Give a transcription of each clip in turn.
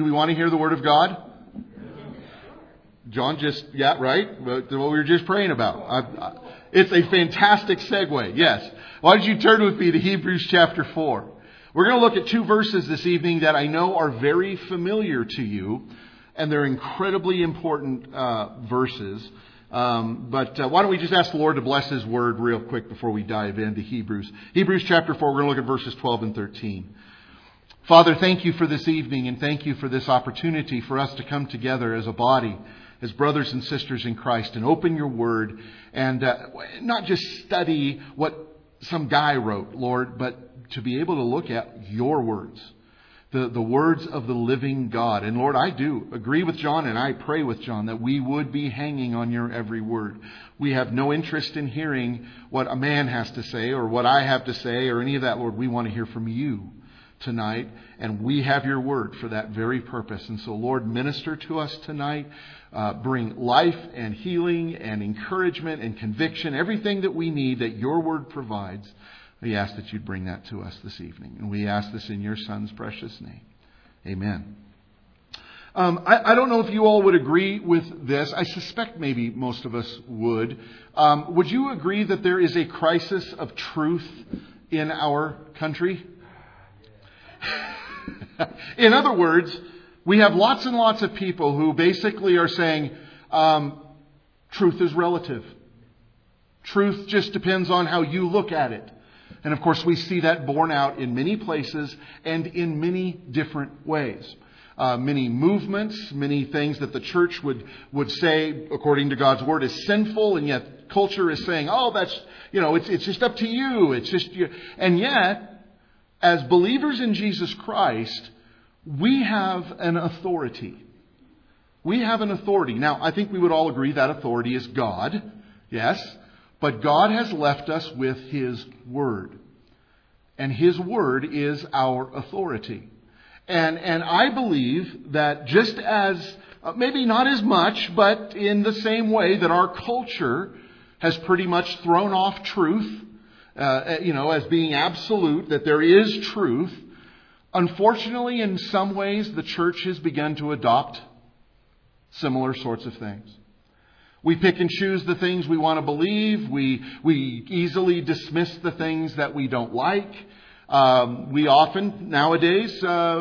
Do we want to hear the Word of God? John just, yeah, right? What we were just praying about. It's a fantastic segue, yes. Why don't you turn with me to Hebrews chapter 4. We're going to look at two verses this evening that I know are very familiar to you, and they're incredibly important verses. But why don't we just ask the Lord to bless His Word real quick before we dive into Hebrews. Hebrews chapter 4, we're going to look at verses 12 and 13. Father, thank you for this evening, and thank you for this opportunity for us to come together as a body, as brothers and sisters in Christ, and open your Word and not just study what some guy wrote, Lord, but to be able to look at your words, the words of the living God. And Lord, I do agree with John, and I pray with John that we would be hanging on your every word. We have no interest in hearing what a man has to say or what I have to say or any of that, Lord. We want to hear from you tonight, and we have your word for that very purpose. And so, Lord, minister to us tonight. Bring life and healing and encouragement and conviction, everything that we need that your word provides. We ask that you'd bring that to us this evening. And we ask this in your Son's precious name. Amen. I don't know if you all would agree with this. I suspect maybe most of us would. Would you agree that there is a crisis of truth in our country? In other words, we have lots and lots of people who basically are saying truth is relative. Truth just depends on how you look at it. And of course, we see that borne out in many places and in many different ways. Many movements, many things that the church would say, according to God's word, is sinful, and yet culture is saying, oh, that's, it's just up to you. It's just you. And yet, as believers in Jesus Christ, we have an authority. We have an authority. Now, I think we would all agree that authority is God. Yes. But God has left us with His Word. And His Word is our authority. And I believe that just as, maybe not as much, but in the same way that our culture has pretty much thrown off truth, as being absolute, that there is truth. Unfortunately, in some ways, the church has begun to adopt similar sorts of things. We pick and choose the things we want to believe. We easily dismiss the things that we don't like. We often, nowadays,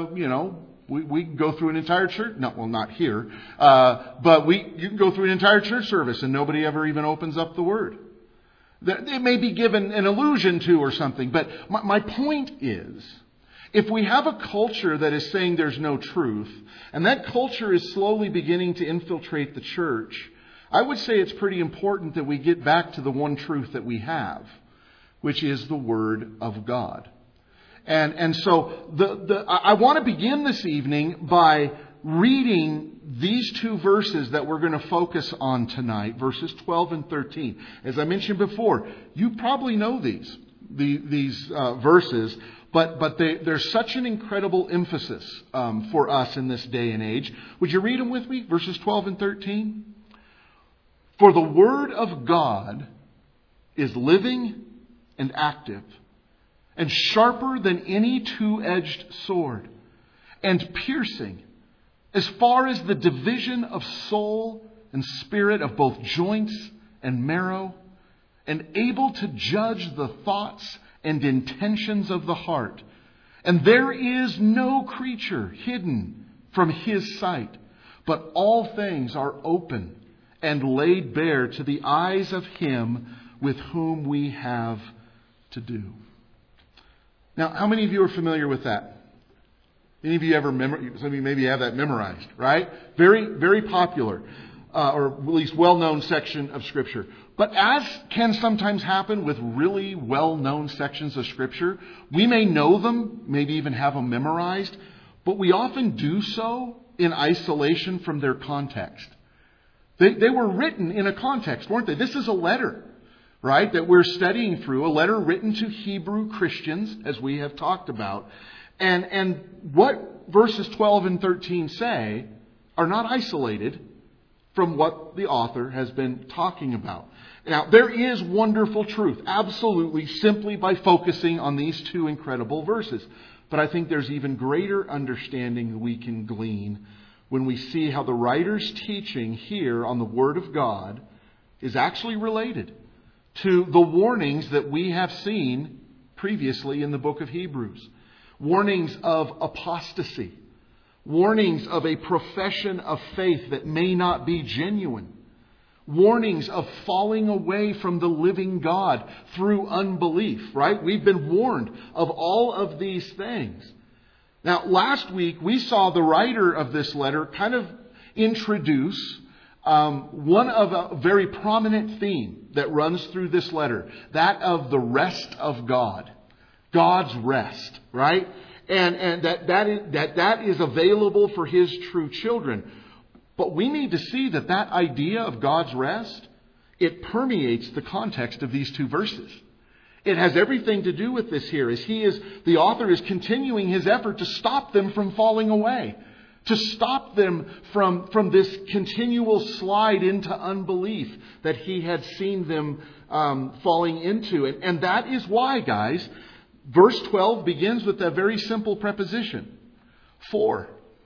we go through an entire church. No, well, not here. But you can go through an entire church service and nobody ever even opens up the Word. It may be given an allusion to or something. But my point is, if we have a culture that is saying there's no truth, and that culture is slowly beginning to infiltrate the church, I would say it's pretty important that we get back to the one truth that we have, which is the Word of God. And so I want to begin this evening by reading these two verses that we're going to focus on tonight, verses 12 and 13. As I mentioned before, you probably know these verses. But there's such an incredible emphasis for us in this day and age. Would you read them with me? Verses 12 and 13. For the Word of God is living and active and sharper than any two-edged sword and piercing as far as the division of soul and spirit, of both joints and marrow, and able to judge the thoughts and intentions of the heart. And there is no creature hidden from His sight, but all things are open and laid bare to the eyes of Him with whom we have to do. Now, how many of you are familiar with that? Any of you some of you maybe have that memorized, right? Very, very popular, or at least well-known section of Scripture. But as can sometimes happen with really well-known sections of Scripture, we may know them, maybe even have them memorized, but we often do so in isolation from their context. They were written in a context, weren't they? This is a letter, right, that we're studying through, a letter written to Hebrew Christians, as we have talked about. And what verses 12 and 13 say are not isolated from what the author has been talking about. Now, there is wonderful truth, absolutely, simply by focusing on these two incredible verses. But I think there's even greater understanding that we can glean when we see how the writer's teaching here on the Word of God is actually related to the warnings that we have seen previously in the book of Hebrews. Warnings of apostasy. Warnings of a profession of faith that may not be genuine. Warnings of falling away from the living God through unbelief, right? We've been warned of all of these things. Now, last week we saw the writer of this letter kind of introduce one of a very prominent theme that runs through this letter. That of the rest of God. God's rest, right? And that is available for His true children. But we need to see that idea of God's rest, it permeates the context of these two verses. It has everything to do with this here, as the author is continuing his effort to stop them from falling away, to stop them from this continual slide into unbelief that he had seen them falling into. And that is why, guys, verse 12 begins with a very simple preposition. For.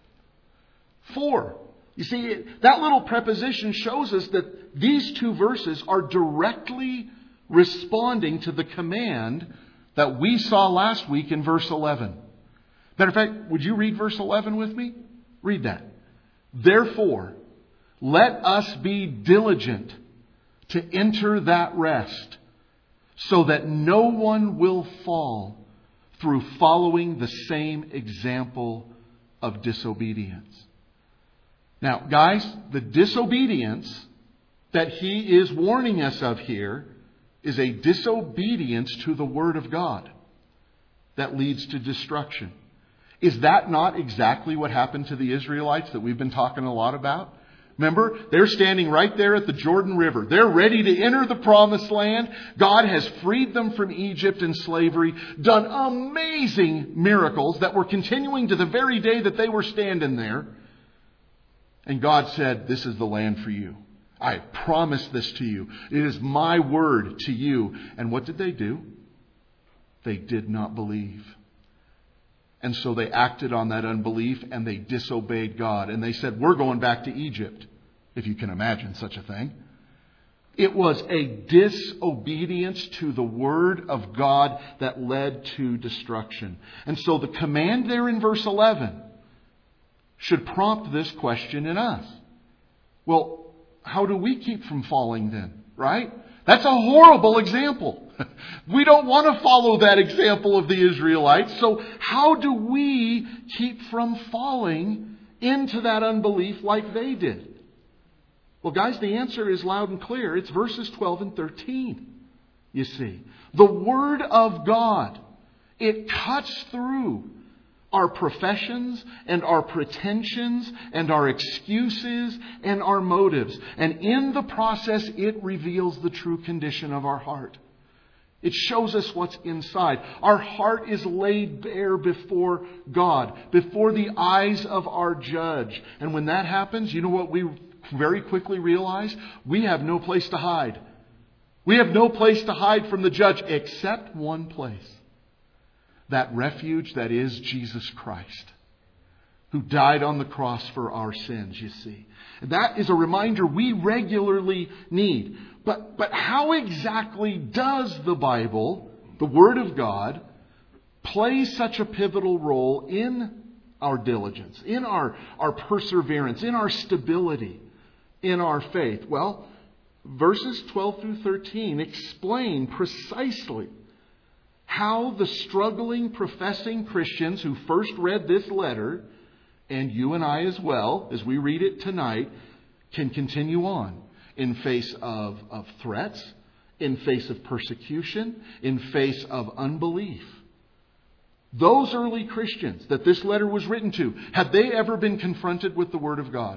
You see, that little preposition shows us that these two verses are directly responding to the command that we saw last week in verse 11. Matter of fact, would you read verse 11 with me? Read that. Therefore, let us be diligent to enter that rest, so that no one will fall through following the same example of disobedience. Now, guys, the disobedience that he is warning us of here is a disobedience to the Word of God that leads to destruction. Is that not exactly what happened to the Israelites that we've been talking a lot about? Remember, they're standing right there at the Jordan River. They're ready to enter the promised land. God has freed them from Egypt and slavery, done amazing miracles that were continuing to the very day that they were standing there. And God said, this is the land for you. I promise this to you. It is my word to you. And what did they do? They did not believe. And so they acted on that unbelief and they disobeyed God. And they said, we're going back to Egypt. If you can imagine such a thing. It was a disobedience to the word of God that led to destruction. And so the command there in verse 11 should prompt this question in us. Well, how do we keep from falling then? Right? That's a horrible example. We don't want to follow that example of the Israelites. So how do we keep from falling into that unbelief like they did? Well, guys, the answer is loud and clear. It's verses 12 and 13. You see, the Word of God, it cuts through our professions and our pretensions and our excuses and our motives. And in the process, it reveals the true condition of our heart. It shows us what's inside. Our heart is laid bare before God, before the eyes of our judge. And when that happens, you know what we very quickly realize? We have no place to hide. We have no place to hide from the judge except one place. That refuge that is Jesus Christ, who died on the cross for our sins, you see. And that is a reminder we regularly need. But how exactly does the Bible, the Word of God, play such a pivotal role in our diligence, in our perseverance, in our stability, in our faith? Well, verses 12 through 13 explain precisely how the struggling, professing Christians who first read this letter, and you and I as well, as we read it tonight, can continue on in face of threats, in face of persecution, in face of unbelief. Those early Christians that this letter was written to, had they ever been confronted with the Word of God?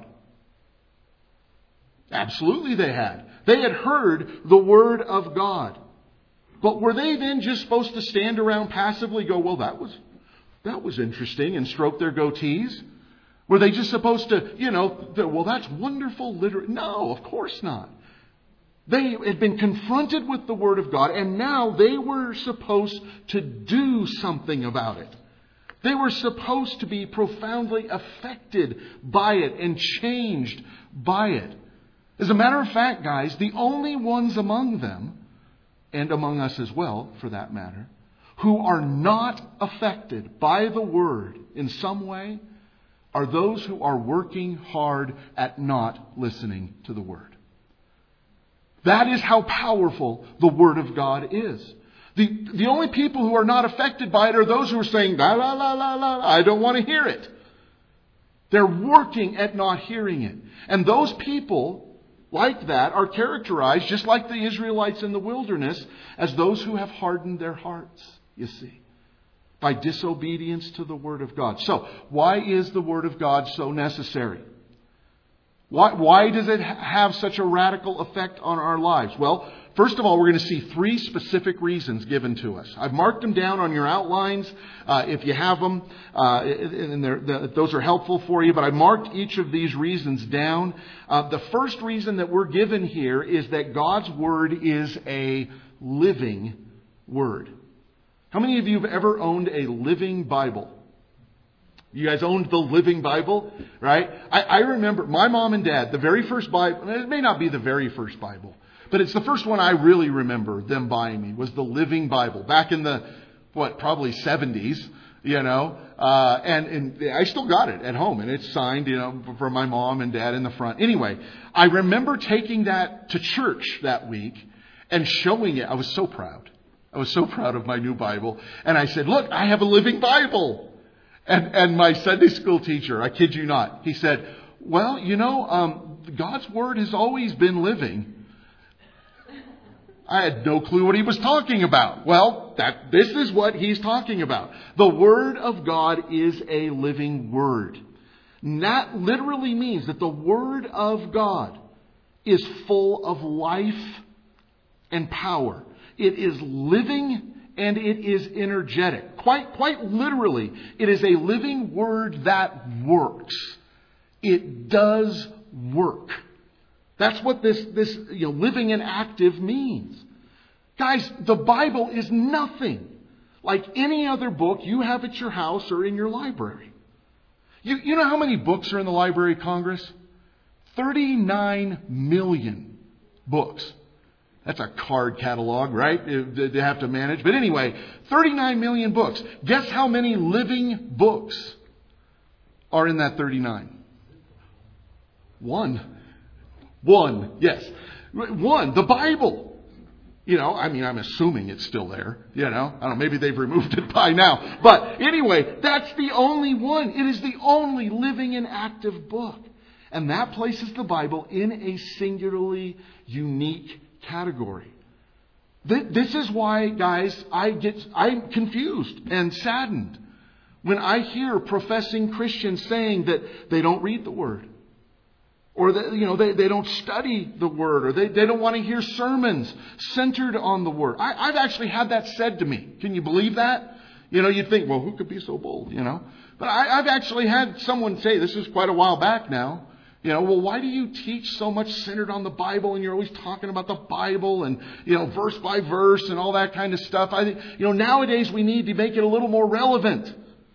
Absolutely they had. They had heard the Word of God. But were they then just supposed to stand around passively go, well, that was interesting, and stroke their goatees? Were they just supposed to, well, that's wonderful literature? No, of course not. They had been confronted with the Word of God, and now they were supposed to do something about it. They were supposed to be profoundly affected by it and changed by it. As a matter of fact, guys, the only ones among them, and among us as well, for that matter, who are not affected by the Word in some way are those who are working hard at not listening to the Word. That is how powerful the Word of God is. The only people who are not affected by it are those who are saying, la, la, la, la, la, I don't want to hear it. They're working at not hearing it. And those people, like that, are characterized, just like the Israelites in the wilderness, as those who have hardened their hearts, you see, by disobedience to the Word of God. So, why is the Word of God so necessary? Why does it have such a radical effect on our lives? Well, first of all, we're going to see 3 specific reasons given to us. I've marked them down on your outlines if you have them, and those are helpful for you. But I marked each of these reasons down. The first reason that we're given here is that God's Word is a living Word. How many of you have ever owned a living Bible? You guys owned the Living Bible, right? I remember my mom and dad, the very first Bible, it may not be the very first Bible, but it's the first one I really remember them buying me, was the Living Bible back in the, probably 70s, and I still got it at home, and it's signed, for my mom and dad in the front. Anyway, I remember taking that to church that week and showing it. I was so proud. I was so proud of my new Bible. And I said, look, I have a living Bible. And my Sunday school teacher, I kid you not, he said, well, God's Word has always been living. I had no clue what he was talking about. Well, this is what he's talking about. The Word of God is a living Word. And that literally means that the Word of God is full of life and power. It is living and it is energetic. Quite literally, it is a living Word that works. It does work. That's what this living and active means. Guys, the Bible is nothing like any other book you have at your house or in your library. You know how many books are in the Library of Congress? 39 million books. That's a card catalog, right? They have to manage. But anyway, 39 million books. Guess how many living books are in that 39? One. Yes. One. The Bible. I'm assuming it's still there. I don't know. Maybe they've removed it by now. But anyway, that's the only one. It is the only living and active book. And that places the Bible in a singularly unique category. This is why, guys, I'm confused and saddened when I hear professing Christians saying that they don't read the Word, or that they don't study the Word, or they don't want to hear sermons centered on the Word. I've actually had that said to me. Can you believe that? You'd think, well, who could be so bold? But I've actually had someone say, this is quite a while back now, well, why do you teach so much centered on the Bible, and you're always talking about the Bible and, verse by verse and all that kind of stuff? I think, nowadays we need to make it a little more relevant.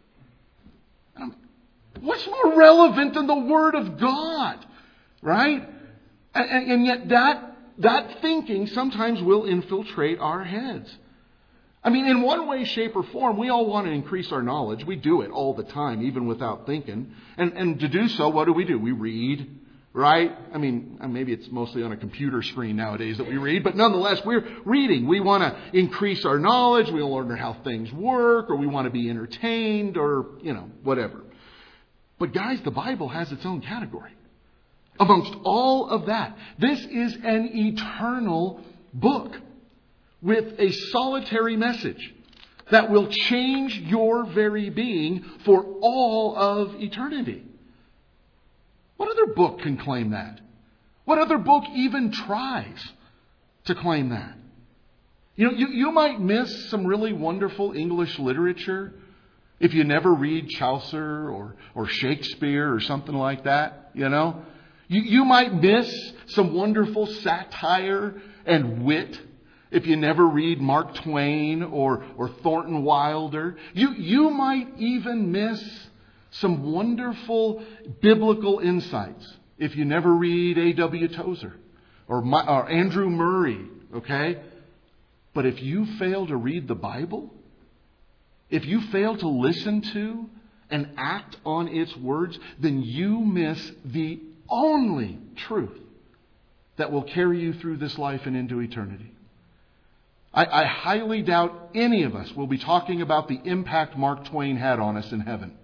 What's more relevant than the Word of God? Right? And yet that thinking sometimes will infiltrate our heads. In one way, shape, or form, we all want to increase our knowledge. We do it all the time, even without thinking. And to do so, what do? We read, right? Maybe it's mostly on a computer screen nowadays that we read, but nonetheless, we're reading. We want to increase our knowledge. We want to learn how things work, or we want to be entertained, or, whatever. But guys, the Bible has its own category. Amongst all of that, this is an eternal book with a solitary message that will change your very being for all of eternity. What other book can claim that? What other book even tries to claim that? You might miss some really wonderful English literature if you never read Chaucer or Shakespeare or something like that, You might miss some wonderful satire and wit if you never read Mark Twain or Thornton Wilder. You might even miss some wonderful biblical insights if you never read A.W. Tozer or Andrew Murray, okay? But if you fail to read the Bible, if you fail to listen to and act on its words, then you miss the only truth that will carry you through this life and into eternity. I highly doubt any of us will be talking about the impact Mark Twain had on us in heaven.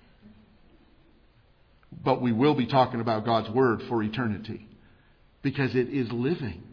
But we will be talking about God's Word for eternity, because it is living.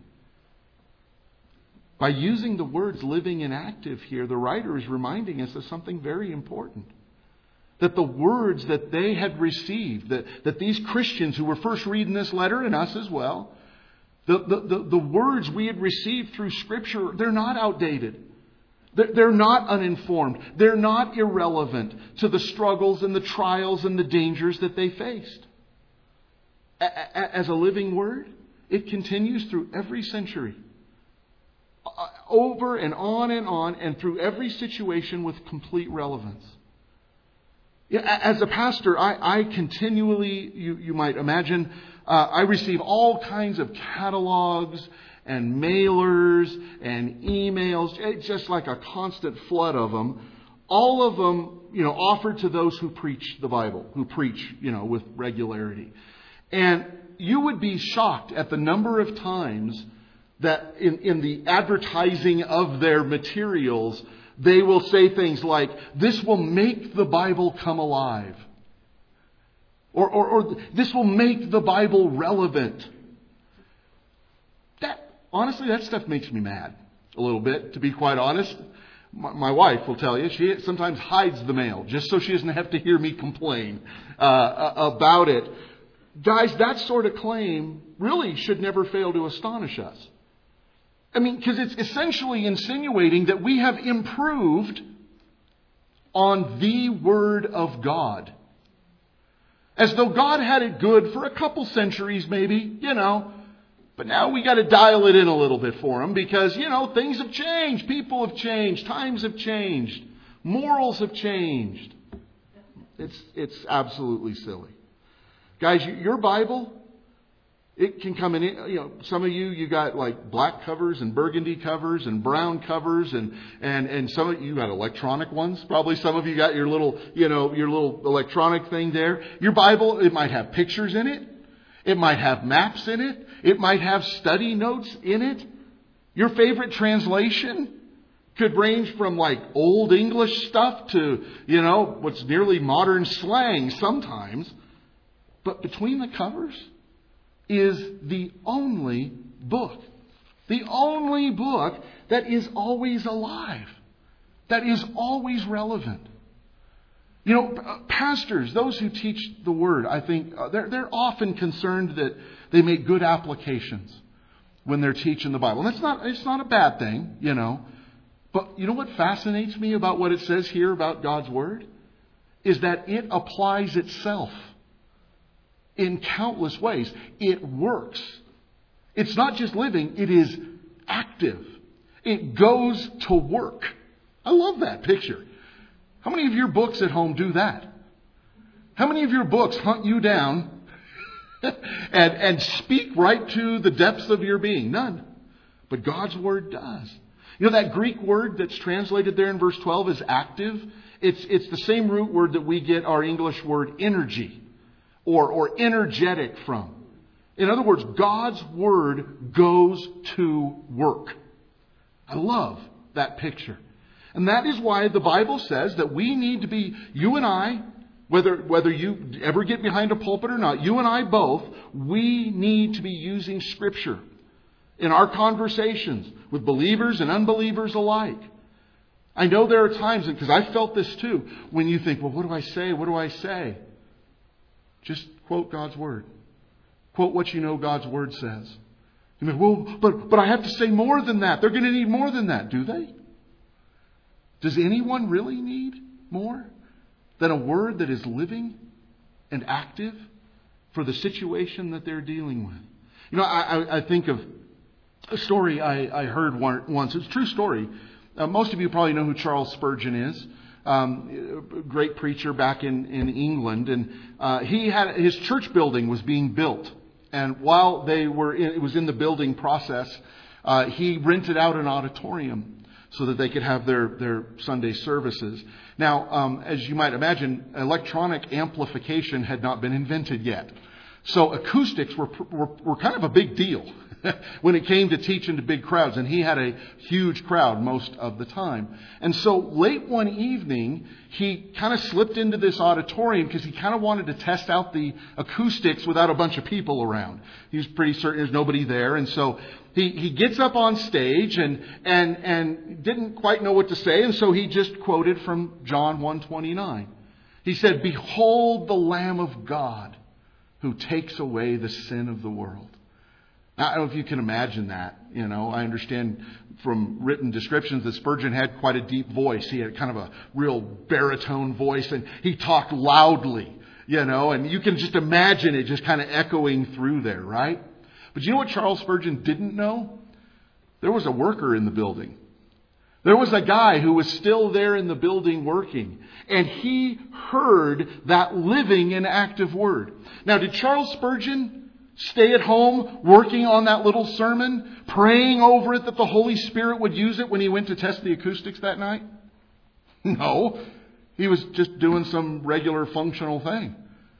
By using the words living and active here, the writer is reminding us of something very important. That the words that they had received, that these Christians who were first reading this letter, and us as well, the words we had received through Scripture, they're not outdated. They're not uninformed. They're not irrelevant to the struggles and the trials and the dangers that they faced. As a living word, it continues through every century. Over and on and through every situation with complete relevance. As a pastor, I continually, you might imagine, I receive all kinds of catalogs and mailers and emails. It's just like a constant flood of them. All of them, offered to those who preach the Bible, who preach, with regularity. And you would be shocked at the number of times that in the advertising of their materials, they will say things like, "This will make the Bible come alive." Or "This will make the Bible relevant." Honestly, that stuff makes me mad a little bit, to be quite honest. My wife will tell you, she sometimes hides the mail just so she doesn't have to hear me complain about it. Guys, that sort of claim really should never fail to astonish us. I mean, because it's essentially insinuating that we have improved on the Word of God. As though God had it good for a couple centuries maybe, But now we got to dial it in a little bit for Him because, things have changed. People have changed. Times have changed. Morals have changed. It's absolutely silly. Guys, your Bible, it can come in, some of you got like black covers and burgundy covers and brown covers and some of you got electronic ones. Probably some of you got your little electronic thing there. Your Bible, it might have pictures in it. It might have maps in it. It might have study notes in it. Your favorite translation could range from like Old English stuff to, what's nearly modern slang sometimes. But between the covers is the only book. The only book that is always alive. That is always relevant. Pastors, those who teach the Word, I think they're often concerned that they make good applications when they're teaching the Bible. And it's not a bad thing, But what fascinates me about what it says here about God's Word is that it applies itself in countless ways. It works. It's not just living, it is active. It goes to work. I love that picture. How many of your books at home do that? How many of your books hunt you down and speak right to the depths of your being? None. But God's Word does. That Greek word that's translated there in verse 12 is active. It's the same root word that we get our English word energy or energetic from. In other words, God's Word goes to work. I love that picture. And that is why the Bible says that we need to be, you and I, whether you ever get behind a pulpit or not, you and I both, we need to be using Scripture in our conversations with believers and unbelievers alike. I know there are times, because I felt this too, when you think, well, what do I say? What do I say? Just quote God's Word. Quote what you know God's Word says. You mean, well, but I have to say more than that. They're going to need more than that, do they? Does anyone really need more than a word that is living and active for the situation that they're dealing with? I think of A story I heard once. It's a true story. Most of you probably know who Charles Spurgeon is. Great preacher back in England. And his church building was being built. And while it was in the building process, he rented out an auditorium so that they could have their Sunday services. Now, as you might imagine, electronic amplification had not been invented yet. So acoustics were kind of a big deal when it came to teaching to big crowds. And he had a huge crowd most of the time. And so late one evening, he kind of slipped into this auditorium because he kind of wanted to test out the acoustics without a bunch of people around. He was pretty certain there's nobody there. And so he gets up on stage and didn't quite know what to say. And so he just quoted from John 1:29. He said, "Behold the Lamb of God who takes away the sin of the world." Now, I don't know if you can imagine that. I understand from written descriptions that Spurgeon had quite a deep voice. He had kind of a real baritone voice, and he talked loudly, and you can just imagine it just kind of echoing through there, right? But you know what Charles Spurgeon didn't know? There was a worker in the building. There was a guy who was still there in the building working, and he heard that living and active word. Now, did Charles Spurgeon stay at home working on that little sermon, praying over it that the Holy Spirit would use it when he went to test the acoustics that night? No, he was just doing some regular functional thing.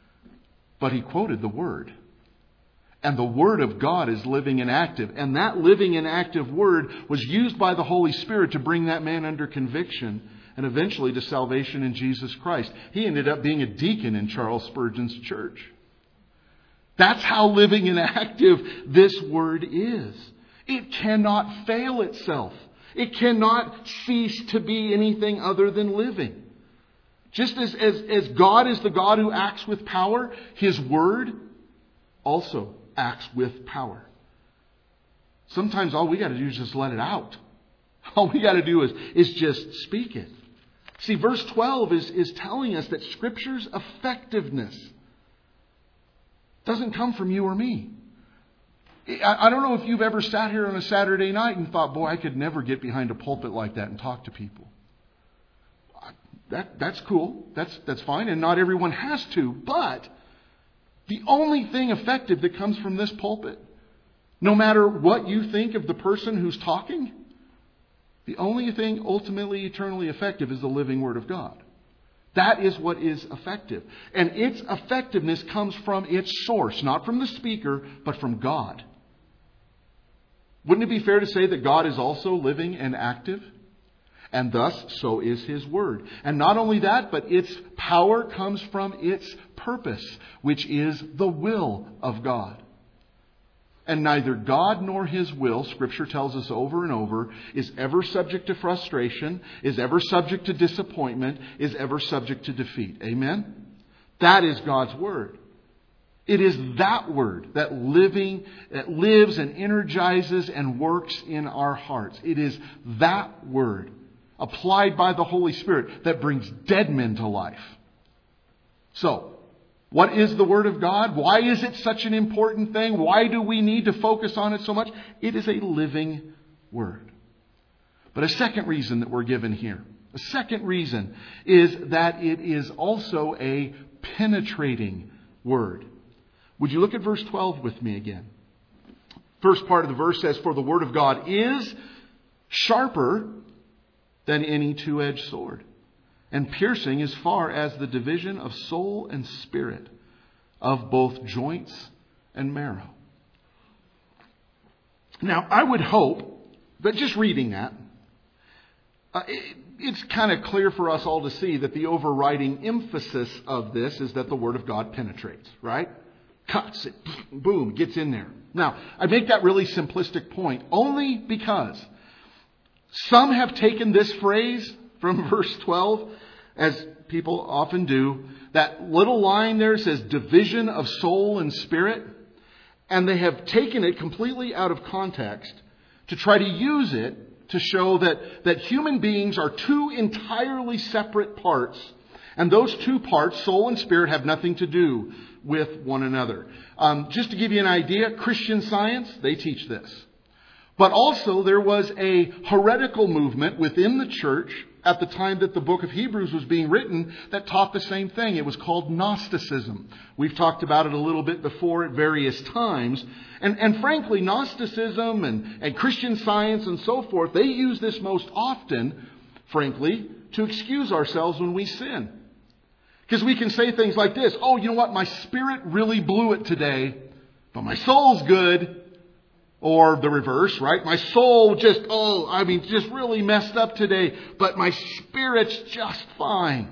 But he quoted the Word. And the Word of God is living and active. And that living and active Word was used by the Holy Spirit to bring that man under conviction and eventually to salvation in Jesus Christ. He ended up being a deacon in Charles Spurgeon's church. That's how living and active this Word is. It cannot fail itself. It cannot cease to be anything other than living. Just as God is the God who acts with power, His Word also acts with power. Sometimes all we got to do is just let it out. All we got to do is just speak it. See, verse 12 is telling us that Scripture's effectiveness doesn't come from you or me. I don't know if you've ever sat here on a Saturday night and thought, boy, I could never get behind a pulpit like that and talk to people. That's cool. That's fine. And not everyone has to. But the only thing effective that comes from this pulpit, no matter what you think of the person who's talking, the only thing ultimately eternally effective is the living Word of God. That is what is effective. And its effectiveness comes from its source, not from the speaker, but from God. Wouldn't it be fair to say that God is also living and active? And thus, so is His Word. And not only that, but its power comes from its purpose, which is the will of God. And neither God nor His will, Scripture tells us over and over, is ever subject to frustration, is ever subject to disappointment, is ever subject to defeat. Amen? That is God's Word. It is that Word that lives and energizes and works in our hearts. It is that Word applied by the Holy Spirit that brings dead men to life. So, what is the Word of God? Why is it such an important thing? Why do we need to focus on it so much? It is a living Word. But a second reason that we're given here, a second reason is that it is also a penetrating Word. Would you look at verse 12 with me again? First part of the verse says, "For the Word of God is sharper than any two-edged sword, and piercing as far as the division of soul and spirit, of both joints and marrow." Now, I would hope that just reading that, it's kind of clear for us all to see that the overriding emphasis of this is that the Word of God penetrates, right? Cuts it, boom, gets in there. Now, I make that really simplistic point only because some have taken this phrase from verse 12, as people often do. That little line there says division of soul and spirit. And they have taken it completely out of context to try to use it to show that human beings are two entirely separate parts. And those two parts, soul and spirit, have nothing to do with one another. Just to give you an idea, Christian Science, they teach this. But also there was a heretical movement within the church at the time that the book of Hebrews was being written that taught the same thing. It was called Gnosticism. We've talked about it a little bit before at various times. And frankly, Gnosticism and Christian Science and so forth, they use this most often, frankly, to excuse ourselves when we sin. Because we can say things like this: oh, you know what? My spirit really blew it today, but my soul's good. Or the reverse, right? My soul just really messed up today, but my spirit's just fine.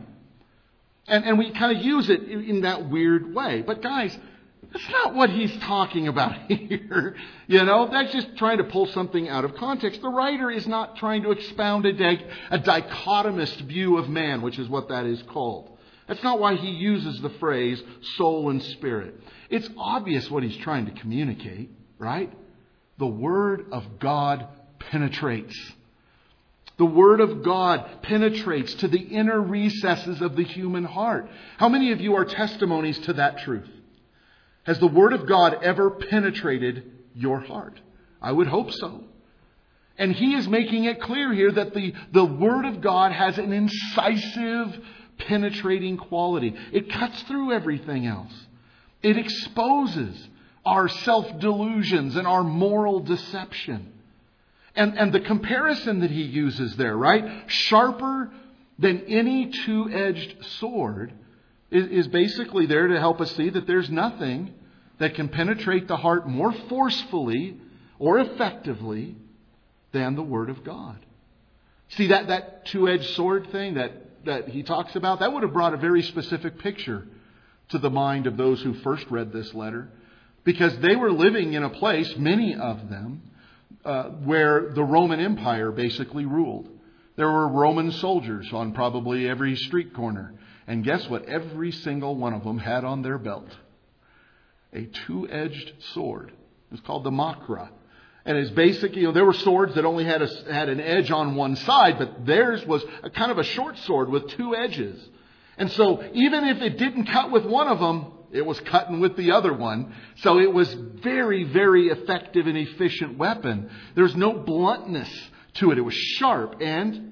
And we kind of use it in that weird way. But guys, that's not what he's talking about here. That's just trying to pull something out of context. The writer is not trying to expound a dichotomist view of man, which is what that is called. That's not why he uses the phrase soul and spirit. It's obvious what he's trying to communicate, right? The Word of God penetrates. The Word of God penetrates to the inner recesses of the human heart. How many of you are testimonies to that truth? Has the Word of God ever penetrated your heart? I would hope so. And he is making it clear here that the Word of God has an incisive, penetrating quality. It cuts through everything else. It exposes our self-delusions and our moral deception. And the comparison that he uses there, right? Sharper than any two-edged sword is basically there to help us see that there's nothing that can penetrate the heart more forcefully or effectively than the Word of God. See, that two-edged sword thing that he talks about, that would have brought a very specific picture to the mind of those who first read this letter. Because they were living in a place, many of them, where the Roman Empire basically ruled. There were Roman soldiers on probably every street corner. And guess what? Every single one of them had on their belt a two-edged sword. It was called the makra. And it's basically, there were swords that only had an edge on one side, but theirs was a kind of a short sword with two edges. And so even if it didn't cut with one of them, it was cutting with the other one. So it was very, very effective and efficient weapon. There's no bluntness to it. It was sharp. And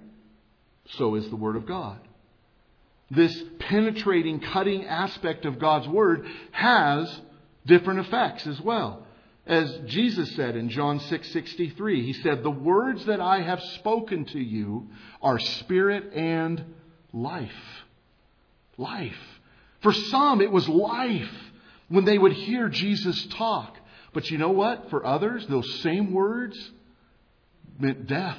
so is the Word of God. This penetrating, cutting aspect of God's Word has different effects as well. As Jesus said in John 6:63, he said, "The words that I have spoken to you are spirit and life." Life. For some, it was life when they would hear Jesus talk. But you know what? For others, those same words meant death.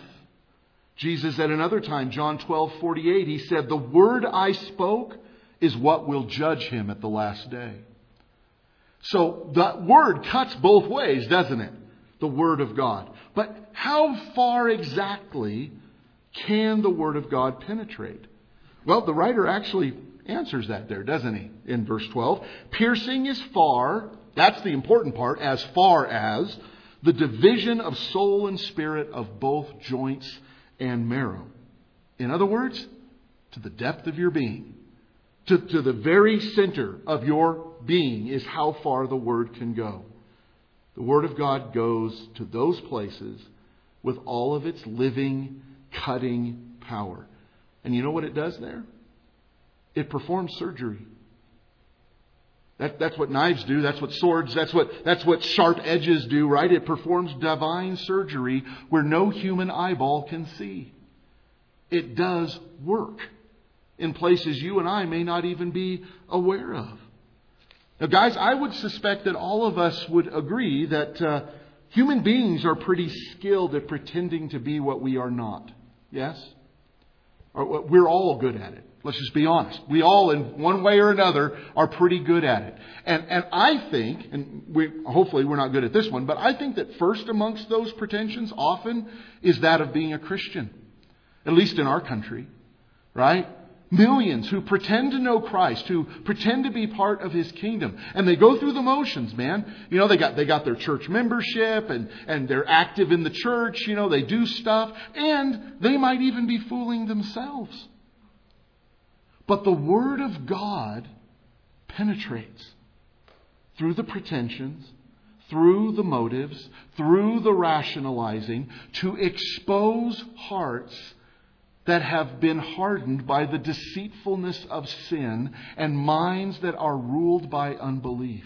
Jesus at another time, John 12:48, he said, "The word I spoke is what will judge him at the last day." So the word cuts both ways, doesn't it? The Word of God. But how far exactly can the Word of God penetrate? Well, the writer actually answers that there, doesn't he? In verse 12. Piercing as far, that's the important part, as far as the division of soul and spirit, of both joints and marrow. In other words, to the depth of your being. To the very center of your being is how far the Word can go. The Word of God goes to those places with all of its living, cutting power. And you know what it does there? It performs surgery. That's what knives do. That's what swords, that's what sharp edges do, right? It performs divine surgery where no human eyeball can see. It does work in places you and I may not even be aware of. Now, guys, I would suspect that all of us would agree that human beings are pretty skilled at pretending to be what we are not. Yes? We're all good at it. Let's just be honest. We all, in one way or another, are pretty good at it. And I think, hopefully we're not good at this one, but I think that first amongst those pretensions often is that of being a Christian. At least in our country. Right? Millions who pretend to know Christ, who pretend to be part of His kingdom. And they go through the motions, man. You know, they got their church membership and they're active in the church. You know, they do stuff. And they might even be fooling themselves. But the Word of God penetrates through the pretensions, through the motives, through the rationalizing, to expose hearts that have been hardened by the deceitfulness of sin and minds that are ruled by unbelief.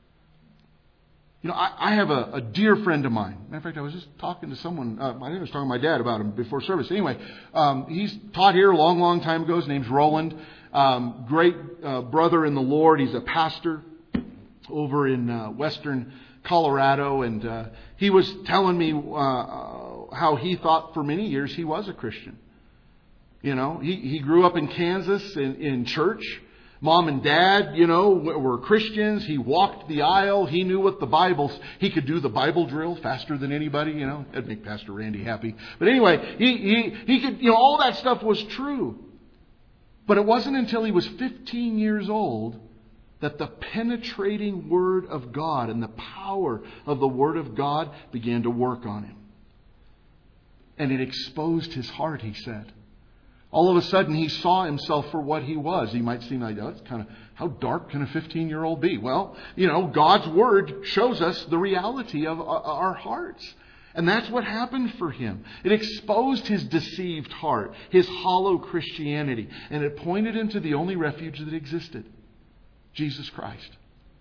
I have a dear friend of mine. Matter of fact, I was just talking to someone. I think I was talking to my dad about him before service. Anyway, he's taught here a long, long time ago. His name's Roland. Great brother in the Lord. He's a pastor over in western Colorado. And he was telling me how he thought for many years he was a Christian. He grew up in Kansas in church. Mom and Dad, were Christians. He walked the aisle. He knew what he could do the Bible drill faster than anybody, That'd make Pastor Randy happy. But anyway, he could, all that stuff was true. But it wasn't until he was 15 years old that the penetrating Word of God and the power of the Word of God began to work on him. And it exposed his heart, he said. All of a sudden, he saw himself for what he was. He might seem like, it's kind of, how dark can a 15-year-old be? Well, God's Word shows us the reality of our hearts. And that's what happened for him. It exposed his deceived heart, his hollow Christianity. And it pointed him to the only refuge that existed, Jesus Christ.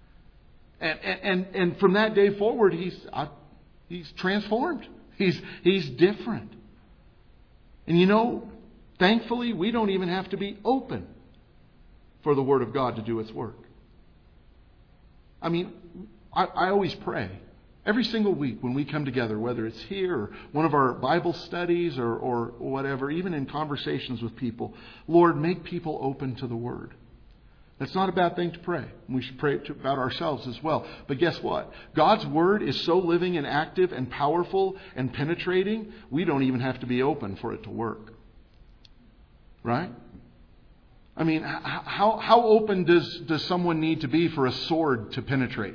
And from that day forward, he's transformed. He's different. And thankfully, we don't even have to be open for the Word of God to do its work. I always pray every single week when we come together, whether it's here or one of our Bible studies or whatever, even in conversations with people, Lord, make people open to the Word. That's not a bad thing to pray. We should pray about ourselves as well. But guess what? God's Word is so living and active and powerful and penetrating, we don't even have to be open for it to work. Right? How open does someone need to be for a sword to penetrate?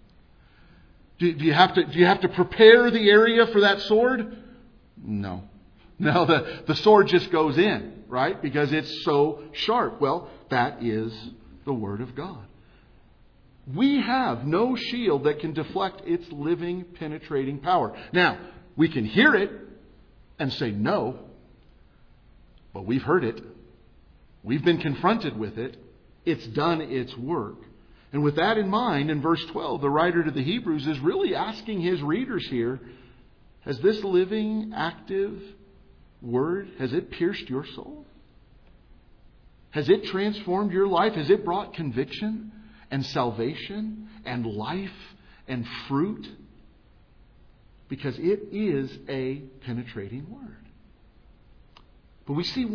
Do you have to prepare the area for that sword? No. No, the sword just goes in, right? Because it's so sharp. Well, that is the Word of God. We have no shield that can deflect its living, penetrating power. Now, we can hear it and say no. But we've heard it. We've been confronted with it. It's done its work. And with that in mind, in verse 12, the writer to the Hebrews is really asking his readers here, has this living, active Word, has it pierced your soul? Has it transformed your life? Has it brought conviction and salvation and life and fruit? Because it is a penetrating Word. But we see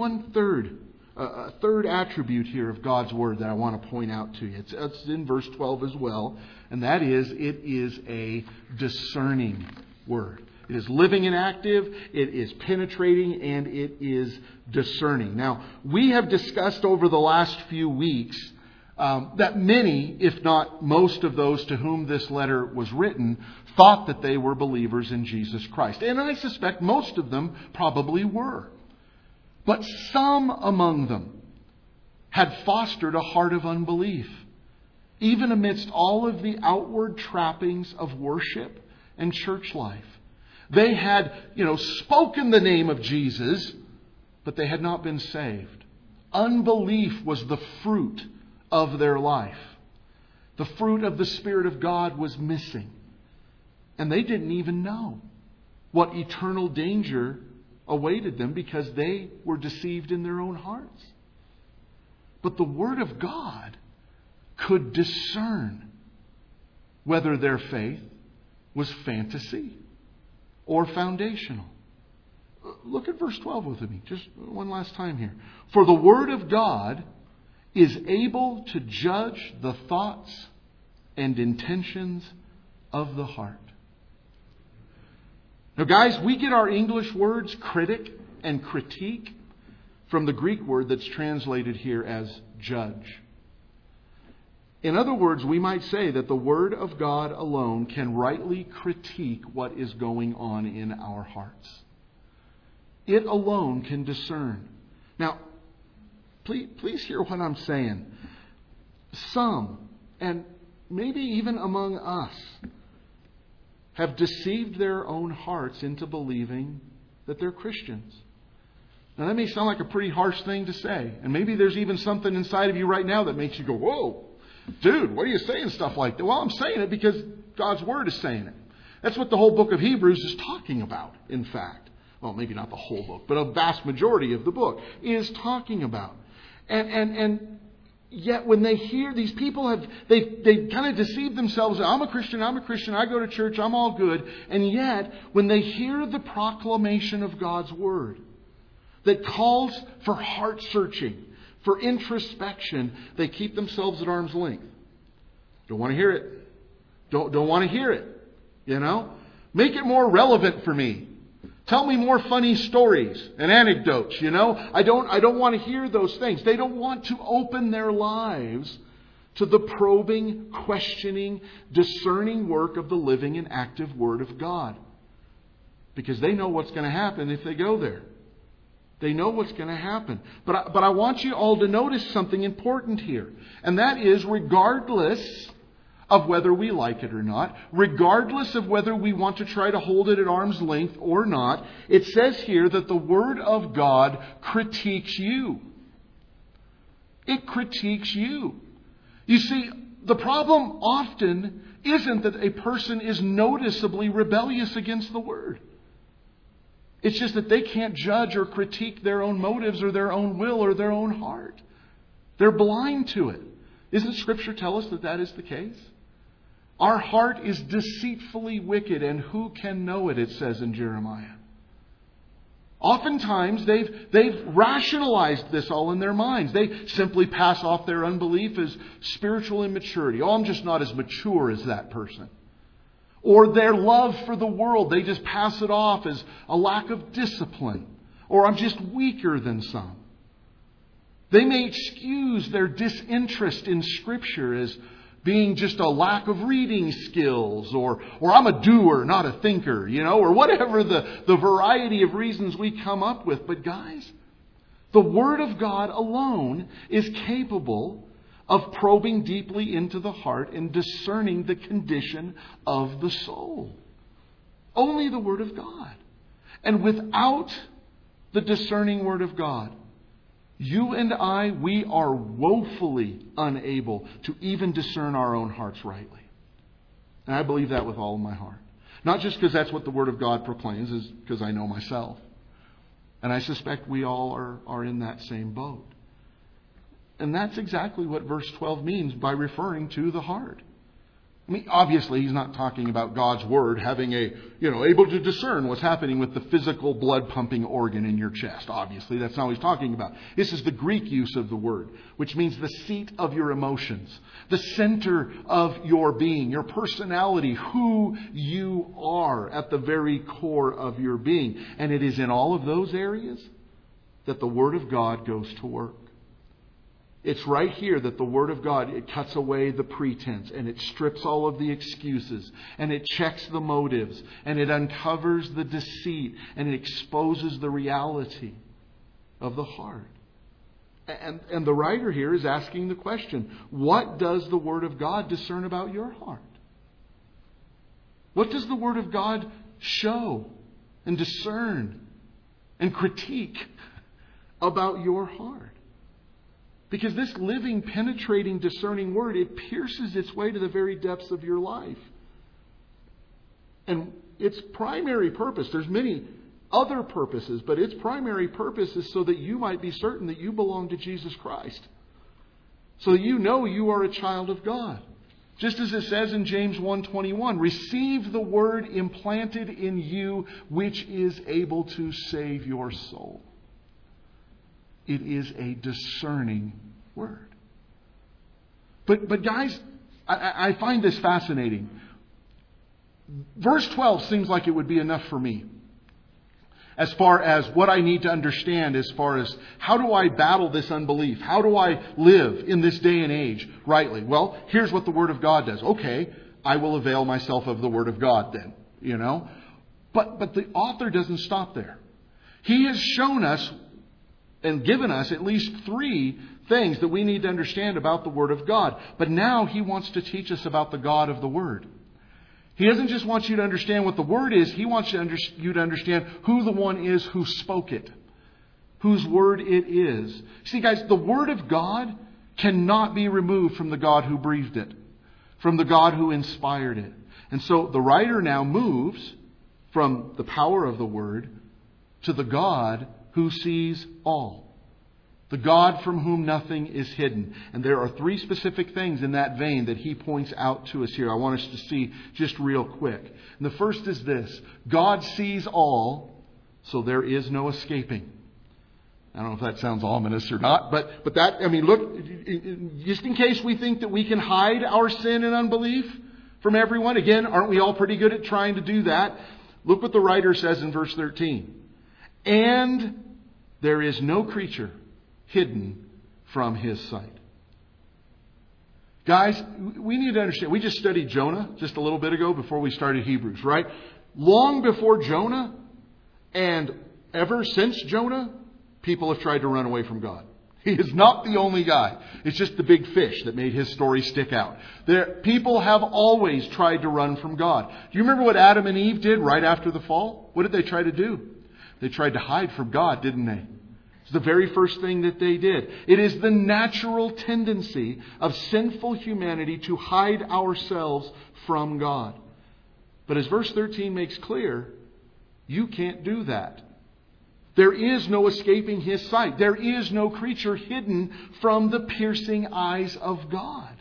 a third attribute here of God's Word that I want to point out to you. It's in verse 12 as well, and that is, it is a discerning Word. It is living and active, it is penetrating, and it is discerning. Now, we have discussed over the last few weeks that many, if not most of those to whom this letter was written, thought that they were believers in Jesus Christ. And I suspect most of them probably were. But some among them had fostered a heart of unbelief, even amidst all of the outward trappings of worship and church life. They had, spoken the name of Jesus, but they had not been saved. Unbelief was the fruit of their life. The fruit of the Spirit of God was missing. And they didn't even know what eternal danger awaited them because they were deceived in their own hearts. But the Word of God could discern whether their faith was fantasy or foundational. Look at verse 12 with me, just one last time here. For the Word of God is able to judge the thoughts and intentions of the heart. Now, guys, we get our English words critic and critique from the Greek word that's translated here as judge. In other words, we might say that the Word of God alone can rightly critique what is going on in our hearts. It alone can discern. Now, please hear what I'm saying. Some, and maybe even among us, have deceived their own hearts into believing that they're Christians. Now that may sound like a pretty harsh thing to say. And maybe there's even something inside of you right now that makes you go, whoa, dude, what are you saying stuff like that? Well, I'm saying it because God's Word is saying it. That's what the whole book of Hebrews is talking about, in fact. Well, maybe not the whole book, but a vast majority of the book is talking about. And yet when they hear, these people they've kind of deceived themselves. I'm a Christian, I go to church, I'm all good. And yet, when they hear the proclamation of God's Word that calls for heart searching, for introspection, they keep themselves at arm's length. Don't want to hear it. Don't want to hear it. You know? Make it more relevant for me. Tell me more funny stories and anecdotes, you know? I don't want to hear those things. They don't want to open their lives to the probing, questioning, discerning work of the living and active Word of God. Because they know what's going to happen if they go there. They know what's going to happen. But I want you all to notice something important here. And that is, regardless of whether we like it or not, regardless of whether we want to try to hold it at arm's length or not, it says here that the Word of God critiques you. It critiques you. You see, the problem often isn't that a person is noticeably rebellious against the Word. It's just that they can't judge or critique their own motives or their own will or their own heart. They're blind to it. Doesn't Scripture tell us that that is the case? Our heart is deceitfully wicked, and who can know it, it says in Jeremiah. Oftentimes, they've rationalized this all in their minds. They simply pass off their unbelief as spiritual immaturity. Oh, I'm just not as mature as that person. Or their love for the world, they just pass it off as a lack of discipline. Or I'm just weaker than some. They may excuse their disinterest in Scripture as being just a lack of reading skills, or I'm a doer, not a thinker, you know, or whatever the variety of reasons we come up with. But guys, the Word of God alone is capable of probing deeply into the heart and discerning the condition of the soul. Only the Word of God. And without the discerning Word of God, you and I, we are woefully unable to even discern our own hearts rightly. And I believe that with all of my heart. Not just because that's what the Word of God proclaims, is because I know myself. And I suspect we all are in that same boat. And that's exactly what verse 12 means by referring to the heart. I mean, obviously, he's not talking about God's Word having able to discern what's happening with the physical blood pumping organ in your chest. Obviously, that's not what he's talking about. This is the Greek use of the word, which means the seat of your emotions, the center of your being, your personality, who you are at the very core of your being. And it is in all of those areas that the Word of God goes to work. It's right here that the Word of God, it cuts away the pretense and it strips all of the excuses and it checks the motives and it uncovers the deceit and it exposes the reality of the heart. And the writer here is asking the question, what does the Word of God discern about your heart? What does the Word of God show and discern and critique about your heart? Because this living, penetrating, discerning Word, it pierces its way to the very depths of your life. And its primary purpose, there's many other purposes, but its primary purpose is so that you might be certain that you belong to Jesus Christ. So that you know you are a child of God. Just as it says in James 1:21, receive the Word implanted in you, which is able to save your soul. It is a discerning Word. But guys, I find this fascinating. Verse 12 seems like it would be enough for me. As far as what I need to understand, as far as how do I battle this unbelief? How do I live in this day and age rightly? Well, here's what the Word of God does. Okay, I will avail myself of the Word of God then, you know. But the author doesn't stop there. He has shown us and given us at least 3 things that we need to understand about the Word of God. But now he wants to teach us about the God of the Word. He doesn't just want you to understand what the Word is. He wants you to understand who the one is who spoke it. Whose Word it is. See, guys, the Word of God cannot be removed from the God who breathed it. From the God who inspired it. And so the writer now moves from the power of the Word to the God who sees all. The God from whom nothing is hidden. And there are three specific things in that vein that he points out to us here. I want us to see just real quick. And the first is this. God sees all, so there is no escaping. I don't know if that sounds ominous or not, but that, I mean, look, just in case we think that we can hide our sin and unbelief from everyone. Again, aren't we all pretty good at trying to do that? Look what the writer says in verse 13. And there is no creature hidden from His sight. Guys, we need to understand. We just studied Jonah just a little bit ago before we started Hebrews, right? Long before Jonah and ever since Jonah, people have tried to run away from God. He is not the only guy. It's just the big fish that made his story stick out. People have always tried to run from God. Do you remember what Adam and Eve did right after the fall? What did they try to do? They tried to hide from God, didn't they? It's the very first thing that they did. It is the natural tendency of sinful humanity to hide ourselves from God. But as verse 13 makes clear, you can't do that. There is no escaping His sight. There is no creature hidden from the piercing eyes of God.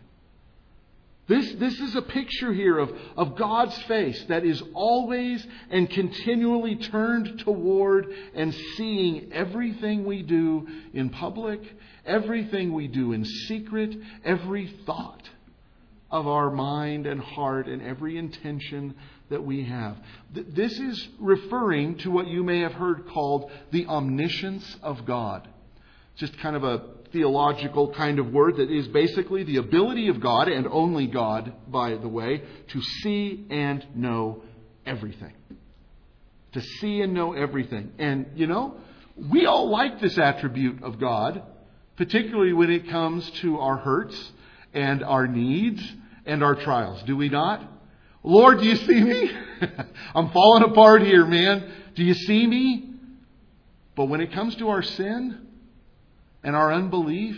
This is a picture here of God's face that is always and continually turned toward and seeing everything we do in public, everything we do in secret, every thought of our mind and heart and every intention that we have. This is referring to what you may have heard called the omniscience of God. Just kind of a theological kind of word that is basically the ability of God, and only God, by the way, to see and know everything. To see and know everything. And, you know, we all like this attribute of God, particularly when it comes to our hurts and our needs and our trials. Do we not? Lord, do you see me? I'm falling apart here, man. Do you see me? But when it comes to our sin and our unbelief,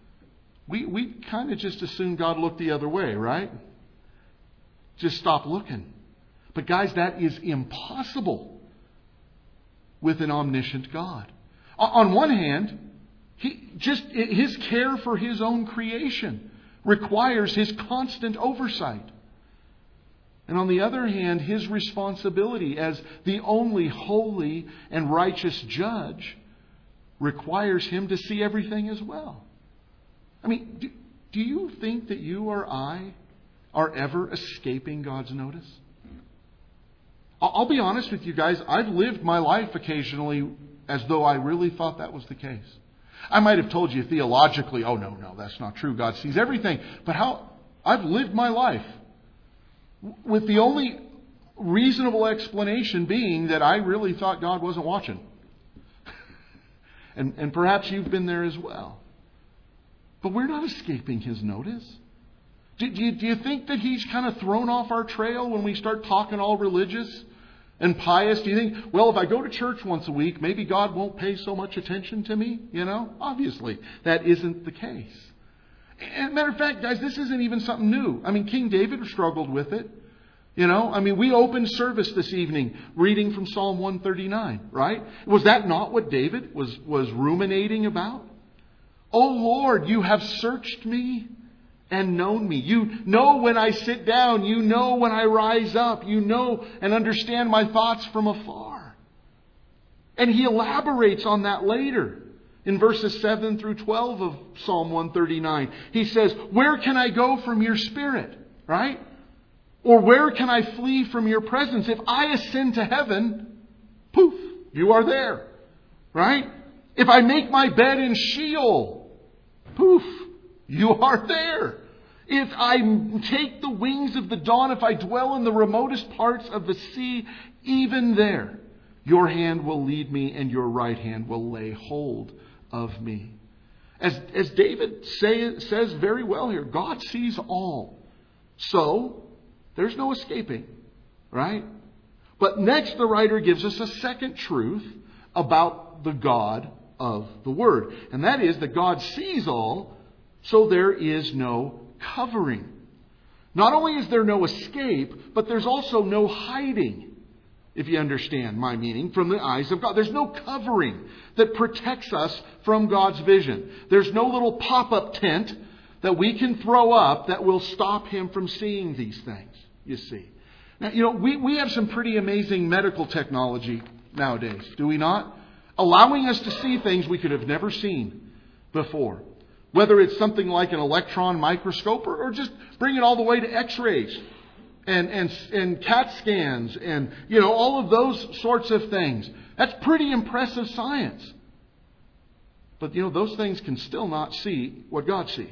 we kind of just assume God looked the other way, right? Just stop looking. But guys, that is impossible with an omniscient God. On one hand, His care for His own creation requires His constant oversight. And on the other hand, His responsibility as the only holy and righteous judge requires Him to see everything as well. I mean, do you think that you or I are ever escaping God's notice? I'll be honest with you guys. I've lived my life occasionally as though I really thought that was the case. I might have told you theologically, oh no, that's not true. God sees everything. But how I've lived my life with the only reasonable explanation being that I really thought God wasn't watching. And perhaps you've been there as well. But we're not escaping His notice. Do you think that He's kind of thrown off our trail when we start talking all religious and pious? Do you think, well, if I go to church once a week, maybe God won't pay so much attention to me? You know, obviously, that isn't the case. As a matter of fact, guys, this isn't even something new. I mean, King David struggled with it. You know, I mean, we opened service this evening reading from Psalm 139, right? Was that not what David was ruminating about? Oh Lord, you have searched me and known me. You know when I sit down. You know when I rise up. You know and understand my thoughts from afar. And he elaborates on that later in verses 7 through 12 of Psalm 139. He says, where can I go from your spirit? Right? Or where can I flee from your presence? If I ascend to heaven, poof, you are there. Right? If I make my bed in Sheol, poof, you are there. If I take the wings of the dawn, if I dwell in the remotest parts of the sea, even there, your hand will lead me and your right hand will lay hold of me. As David says very well here, God sees all. So, there's no escaping Right? But next, the writer gives us a second truth about the God of the Word. And that is that God sees all, so there is no covering. Not only is there no escape, but there's also no hiding, if you understand my meaning, from the eyes of God. There's no covering that protects us from God's vision. There's no little pop-up tent that we can throw up that will stop Him from seeing these things, you see. Now, we have some pretty amazing medical technology nowadays, do we not? Allowing us to see things we could have never seen before. Whether it's something like an electron microscope or just bring it all the way to X-rays and CAT scans and, all of those sorts of things. That's pretty impressive science. But, those things can still not see what God sees.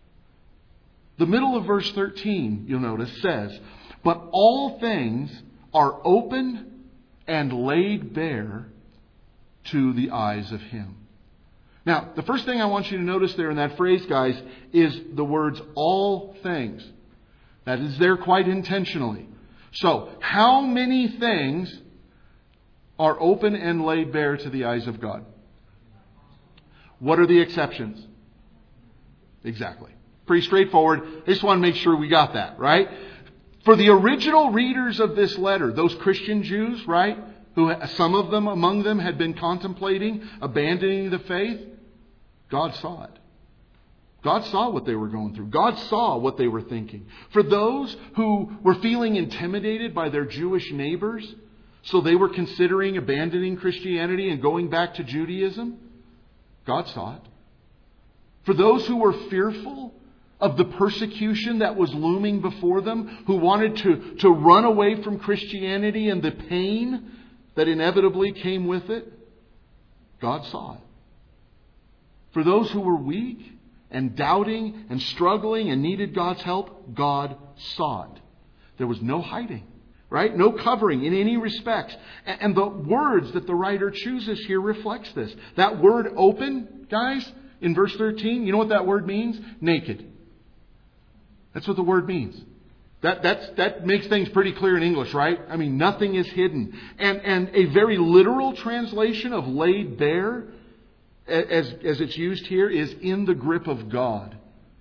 The middle of verse 13, you'll notice, says, "But all things are open and laid bare to the eyes of Him." Now, the first thing I want you to notice there in that phrase, guys, is the words "all things." That is there quite intentionally. So, how many things are open and laid bare to the eyes of God? What are the exceptions? Exactly. Pretty straightforward. I just want to make sure we got that, right? For the original readers of this letter, those Christian Jews, right, who some of them among them had been contemplating abandoning the faith, God saw it. God saw what they were going through. God saw what they were thinking. For those who were feeling intimidated by their Jewish neighbors, so they were considering abandoning Christianity and going back to Judaism, God saw it. For those who were fearful of the persecution that was looming before them, who wanted to run away from Christianity and the pain that inevitably came with it, God saw it. For those who were weak and doubting and struggling and needed God's help, God saw it. There was no hiding, right? No covering in any respects. And the words that the writer chooses here reflects this. That word "open," guys, in verse 13, you know what that word means? Naked. That's what the word means. That makes things pretty clear in English, right? I mean, nothing is hidden. And a very literal translation of "laid bare," as it's used here, is "in the grip of God."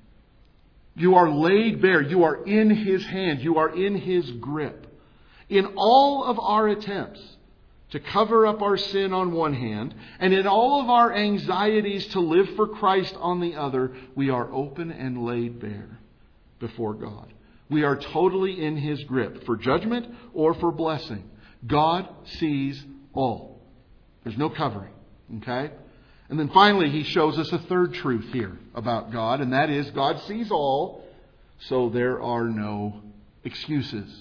You are laid bare. You are in His hand. You are in His grip. In all of our attempts to cover up our sin on one hand, and in all of our anxieties to live for Christ on the other, we are open and laid bare before God. We are totally in His grip for judgment or for blessing. God sees all. There's no covering. Okay? And then finally, He shows us a third truth here about God, and that is God sees all, so there are no excuses.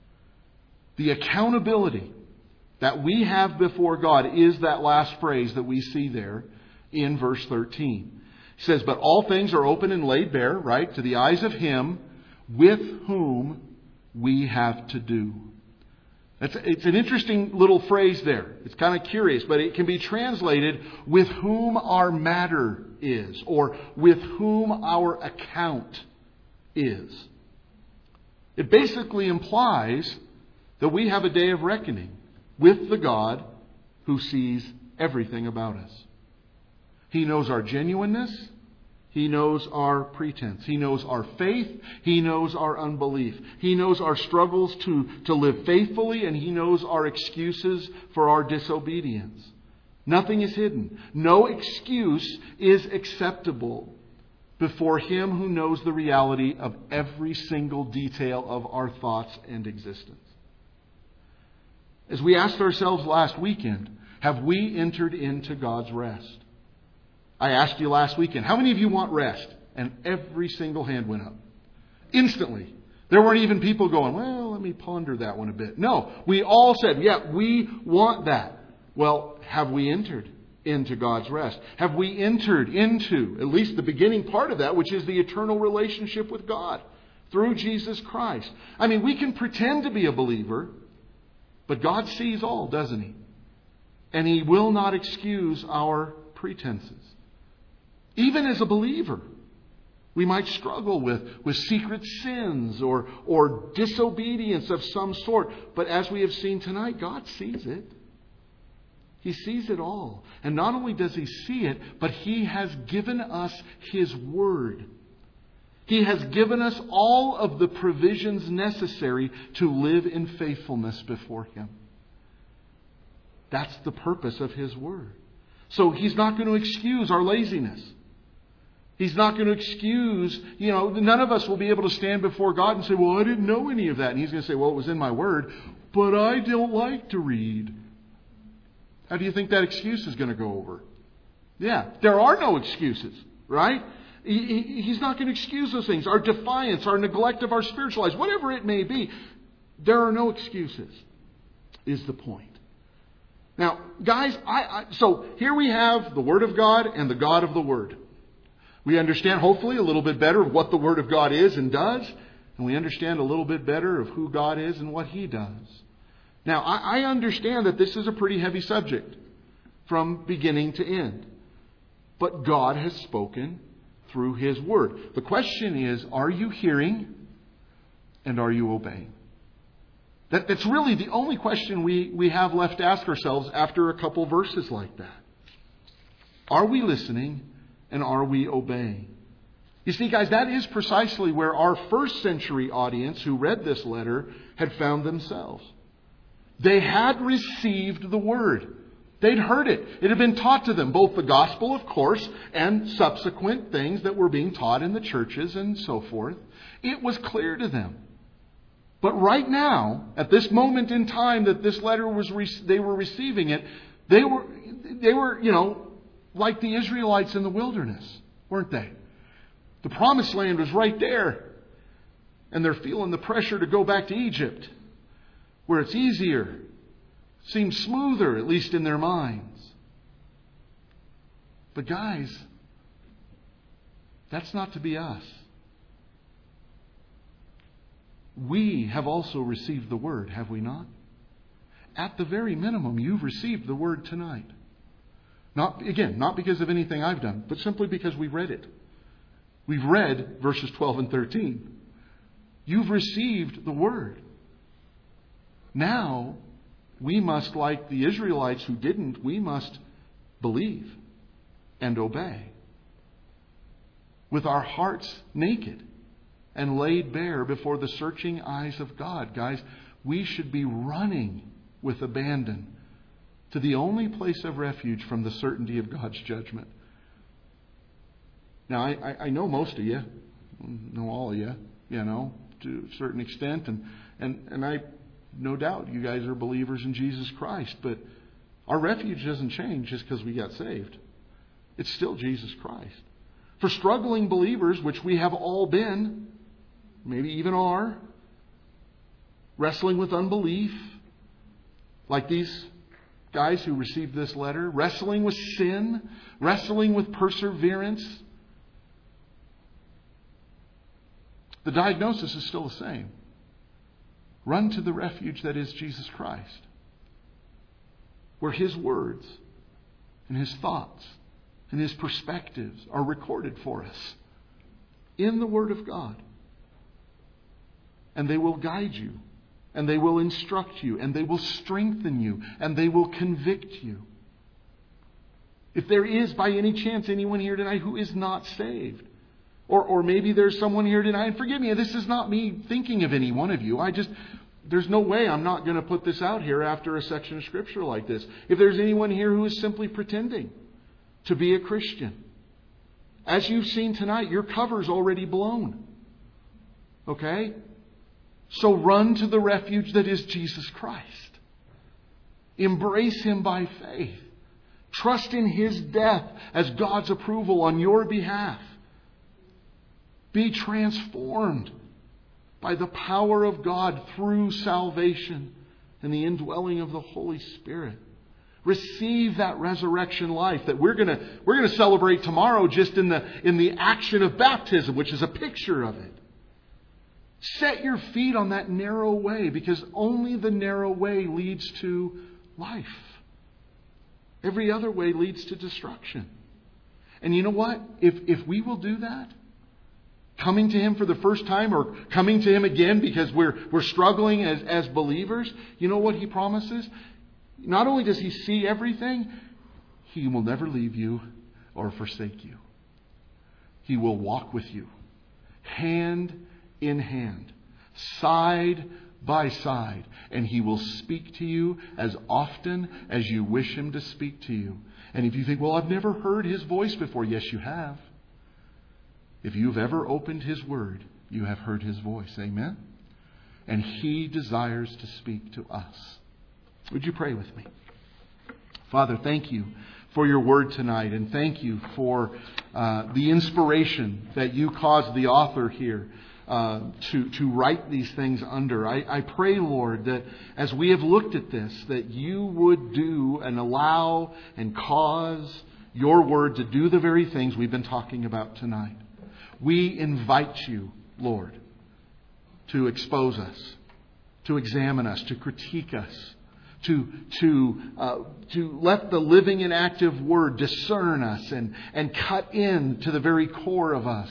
The accountability that we have before God is that last phrase that we see there in verse 13. He says, "But all things are open and laid bare," right, "to the eyes of Him with whom we have to do." It's an interesting little phrase there. It's kind of curious, but it can be translated "with whom our matter is," or "with whom our account is." It basically implies that we have a day of reckoning with the God who sees everything about us. He knows our genuineness. He knows our pretense. He knows our faith. He knows our unbelief. He knows our struggles to live faithfully, and He knows our excuses for our disobedience. Nothing is hidden. No excuse is acceptable before Him who knows the reality of every single detail of our thoughts and existence. As we asked ourselves last weekend, have we entered into God's rest? I asked you last weekend, how many of you want rest? And every single hand went up. Instantly. There weren't even people going, well, let me ponder that one a bit. No, we all said, yeah, we want that. Well, have we entered into God's rest? Have we entered into at least the beginning part of that, which is the eternal relationship with God through Jesus Christ? I mean, we can pretend to be a believer, but God sees all, doesn't He? And He will not excuse our pretenses. Even as a believer, We might struggle with secret sins or disobedience of some sort. But as we have seen tonight, God sees it. He sees it all. And not only does He see it, but He has given us His Word. He has given us all of the provisions necessary to live in faithfulness before Him. That's the purpose of His Word. So He's not going to excuse our laziness. He's not going to excuse, none of us will be able to stand before God and say, well, I didn't know any of that. And He's going to say, well, it was in my Word, but I don't like to read. How do you think that excuse is going to go over? Yeah, there are no excuses, right? He's not going to excuse those things. Our defiance, our neglect of our spiritual lives, whatever it may be, there are no excuses, is the point. Now, guys, so here we have the Word of God and the God of the Word. We understand, hopefully, a little bit better of what the Word of God is and does. And we understand a little bit better of who God is and what He does. Now, I understand that this is a pretty heavy subject from beginning to end. But God has spoken through His Word. The question is, are you hearing and are you obeying? That's really the only question we have left to ask ourselves after a couple verses like that. Are we listening and are we obeying? You see, guys, that is precisely where our first century audience who read this letter had found themselves. They had received the Word. They'd heard it. It had been taught to them, both the gospel, of course, and subsequent things that were being taught in the churches and so forth. It was clear to them. But right now, at this moment in time that this letter they were receiving it, they were, like the Israelites in the wilderness, weren't they? The promised land was right there. And they're feeling the pressure to go back to Egypt, where it's easier, seems smoother, at least in their minds. But guys, that's not to be us. We have also received the Word, have we not? At the very minimum, you've received the Word tonight. Not because of anything I've done, but simply because we read it. We've read verses 12 and 13. You've received the Word. Now, we must, like the Israelites who didn't, we must believe and obey. With our hearts naked and laid bare before the searching eyes of God. Guys, we should be running with abandon to the only place of refuge from the certainty of God's judgment. Now, I know most of you, know all of you, to a certain extent, and I no doubt you guys are believers in Jesus Christ, but our refuge doesn't change just because we got saved. It's still Jesus Christ. For struggling believers, which we have all been, maybe even are, wrestling with unbelief, like these guys who received this letter, wrestling with sin, wrestling with perseverance, the diagnosis is still the same. Run to the refuge that is Jesus Christ, where His words and His thoughts and His perspectives are recorded for us in the Word of God. And they will guide you, and they will instruct you, and they will strengthen you, and they will convict you. If there is by any chance anyone here tonight who is not saved, or maybe there's someone here tonight, and forgive me, this is not me thinking of any one of you. There's no way I'm not going to put this out here after a section of Scripture like this. If there's anyone here who is simply pretending to be a Christian, as you've seen tonight, your cover's already blown. Okay? So run to the refuge that is Jesus Christ. Embrace Him by faith. Trust in His death as God's approval on your behalf. Be transformed by the power of God through salvation and the indwelling of the Holy Spirit. Receive that resurrection life that we're going to celebrate tomorrow just in the action of baptism, which is a picture of it. Set your feet on that narrow way, because only the narrow way leads to life. Every other way leads to destruction. And you know what? If we will do that, coming to Him for the first time or coming to Him again because we're struggling as believers, you know what He promises? Not only does He see everything, He will never leave you or forsake you. He will walk with you, hand in hand, side by side, and He will speak to you as often as you wish Him to speak to you. And if you think, well, I've never heard His voice before, yes, you have. If you've ever opened His Word, you have heard His voice. Amen? And He desires to speak to us. Would you pray with me? Father, thank you for your Word tonight, and thank you for the inspiration that you caused the author here to write these things under. I pray, Lord, that as we have looked at this, that you would do and allow and cause your Word to do the very things we've been talking about tonight. We invite you, Lord, to expose us, to examine us, to critique us, to let the living and active Word discern us and cut in to the very core of us.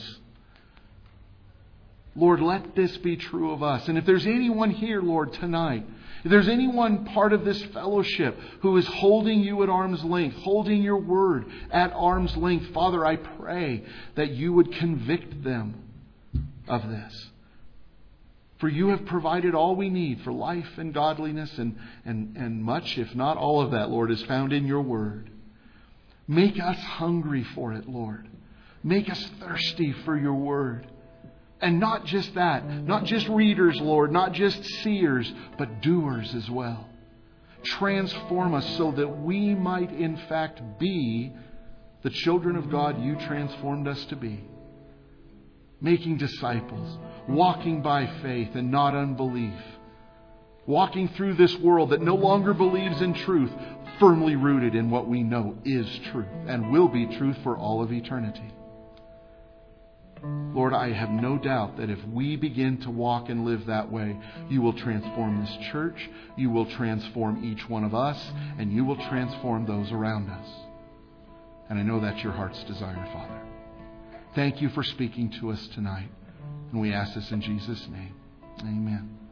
Lord, let this be true of us. And if there's anyone here, Lord, tonight, if there's anyone part of this fellowship who is holding you at arm's length, holding your Word at arm's length, Father, I pray that you would convict them of this. For you have provided all we need for life and godliness, and much, if not all of that, Lord, is found in your Word. Make us hungry for it, Lord. Make us thirsty for your Word. And not just that, not just readers, Lord, not just seers, but doers as well. Transform us so that we might in fact be the children of God you transformed us to be. Making disciples, walking by faith and not unbelief. Walking through this world that no longer believes in truth, firmly rooted in what we know is truth and will be truth for all of eternity. Lord, I have no doubt that if we begin to walk and live that way, you will transform this church, you will transform each one of us, and you will transform those around us. And I know that's your heart's desire, Father. Thank you for speaking to us tonight. And we ask this in Jesus' name. Amen.